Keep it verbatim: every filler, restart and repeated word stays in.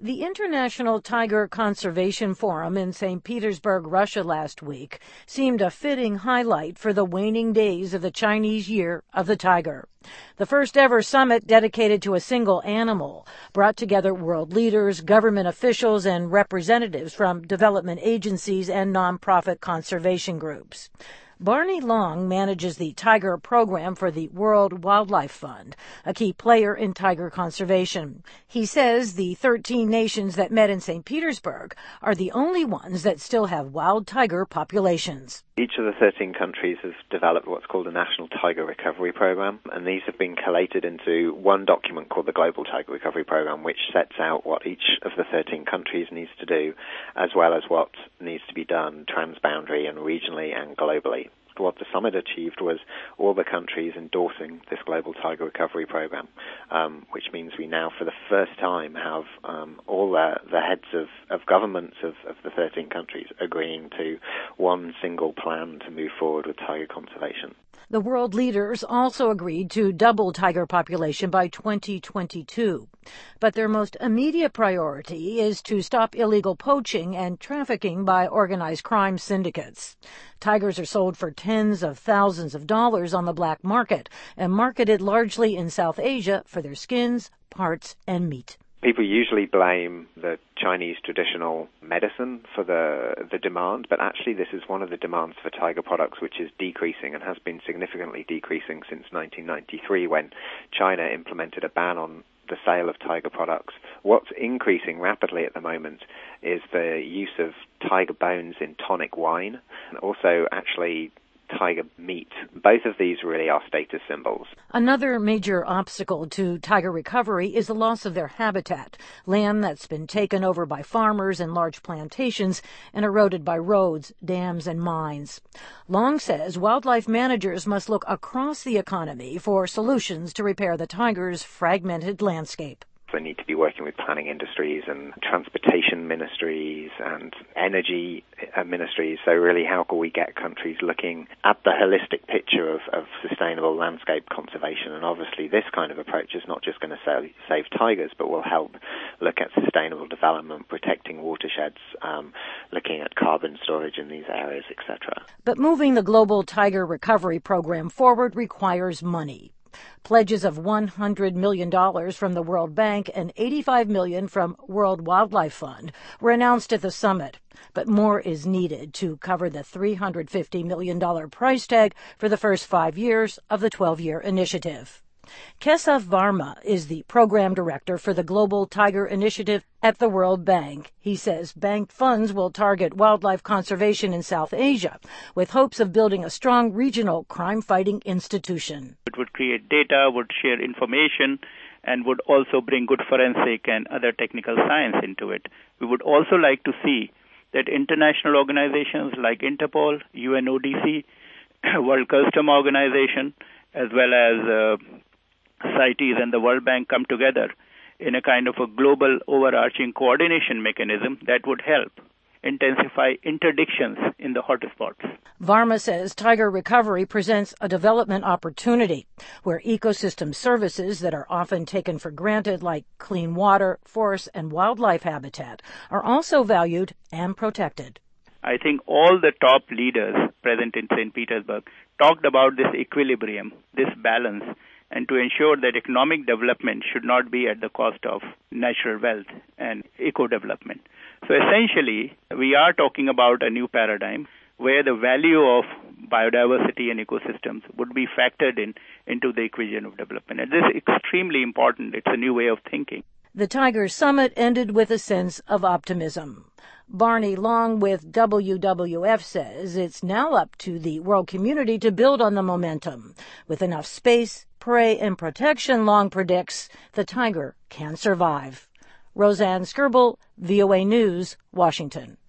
The International Tiger Conservation Forum in Saint Petersburg, Russia last week seemed a fitting highlight for the waning days of the Chinese Year of the Tiger. The first ever summit dedicated to a single animal brought together world leaders, government officials, and representatives from development agencies and nonprofit conservation groups. Barney Long manages the tiger program for the World Wildlife Fund, a key player in tiger conservation. He says the thirteen nations that met in Saint Petersburg are the only ones that still have wild tiger populations. Each of the thirteen countries has developed what's called a National Tiger Recovery Program, and these have been collated into one document called the Global Tiger Recovery Program, which sets out what each of the thirteen countries needs to do, as well as what needs to be done transboundary and regionally and globally. What the summit achieved was all the countries endorsing this Global Tiger Recovery Program, um, which means we now, for the first time, have um, all the, the heads of, of governments of, of the thirteen countries agreeing to one single plan to move forward with tiger conservation. The world leaders also agreed to double tiger population by twenty twenty-two. But their most immediate priority is to stop illegal poaching and trafficking by organized crime syndicates. Tigers are sold for tens of thousands of dollars on the black market and marketed largely in South Asia for their skins, parts, and meat. People usually blame the Chinese traditional medicine for the the demand, but actually this is one of the demands for tiger products which is decreasing and has been significantly decreasing since nineteen ninety-three when China implemented a ban on the sale of tiger products. What's increasing rapidly at the moment is the use of tiger bones in tonic wine and also actually tiger meat. Both of these really are status symbols. Another major obstacle to tiger recovery is the loss of their habitat, land that's been taken over by farmers and large plantations and eroded by roads, dams, and mines. Long says wildlife managers must look across the economy for solutions to repair the tiger's fragmented landscape. They need to be working with planning industries and transportation ministries and energy ministries. So really, how can we get countries looking at the holistic picture of, of sustainable landscape conservation? And obviously this kind of approach is not just going to save, save tigers, but will help look at sustainable development, protecting watersheds, um, looking at carbon storage in these areas, et cetera. But moving the Global Tiger Recovery Program forward requires money. Pledges of one hundred million dollars from the World Bank and eighty-five million dollars from World Wildlife Fund were announced at the summit. But more is needed to cover the three hundred fifty million dollars price tag for the first five years of the twelve-year initiative. Keshav Varma is the program director for the Global Tiger Initiative at the World Bank. He says bank funds will target wildlife conservation in South Asia, with hopes of building a strong regional crime-fighting institution. It would create data, would share information, and would also bring good forensic and other technical science into it. We would also like to see that international organizations like Interpol, U N O D C, World Customs Organization, as well as uh, CITES and the World Bank come together in a kind of a global overarching coordination mechanism that would help intensify interdictions in the hotspots. Varma says tiger recovery presents a development opportunity where ecosystem services that are often taken for granted, like clean water, forest, and wildlife habitat, are also valued and protected. I think all the top leaders present in Saint Petersburg talked about this equilibrium, this balance, and to ensure that economic development should not be at the cost of natural wealth and eco-development. So essentially, we are talking about a new paradigm where the value of biodiversity and ecosystems would be factored in into the equation of development. And this is extremely important. It's a new way of thinking. The Tiger Summit ended with a sense of optimism. Barney Long with W W F says it's now up to the world community to build on the momentum. With enough space, prey, and protection, Long predicts the tiger can survive. Roseanne Skirbel, V O A News, Washington.